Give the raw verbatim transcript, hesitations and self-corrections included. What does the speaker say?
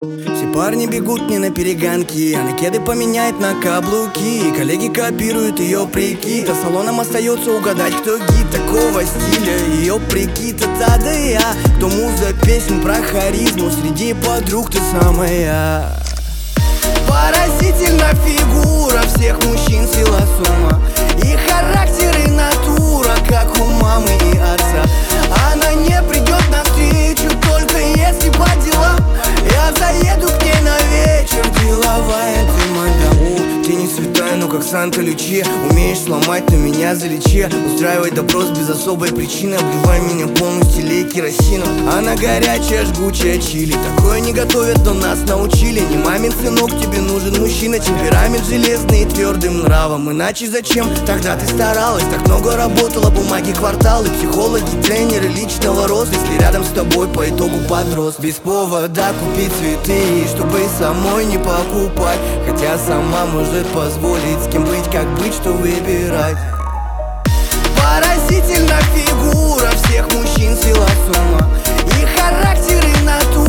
Все парни бегут не на перегонки, а на кеды поменяет на каблуки. Коллеги копируют ее прикид, а салоном остается угадать, кто гид такого стиля. Ее прикид — это да я, кто муза песен про харизму. Среди подруг ты самая. Поразительна фигура всех мужчин, сила с ума. И характер, и натура, как у мамы и отца. Она не придет навстречу, только если по делам. Я заеду к ней на вечер, деловая ты, мадам. Ты не святая, но как Санта-Лючия. Умеешь сломать, но меня залечи. Устраивай допрос без особой причины. Обливай меня полностью лей керосином. Она горячая, жгучая чили. Такое не готовят, но нас научили. Не мамин сынок, тебе нужен мужчина. Темперамент железный и твердым нравом. Иначе зачем тогда ты старалась? Так много работала, бумаги, кварталы, психологи, тренеры личного роста. Если рядом с тобой по итогу подрос. Без повода купить цветы, чтобы самой не покупать. Хотя сама может позволить, с кем быть, как быть, что выбирать. Поразительна фигура всех мужчин, сила с ума. И характер, и натура.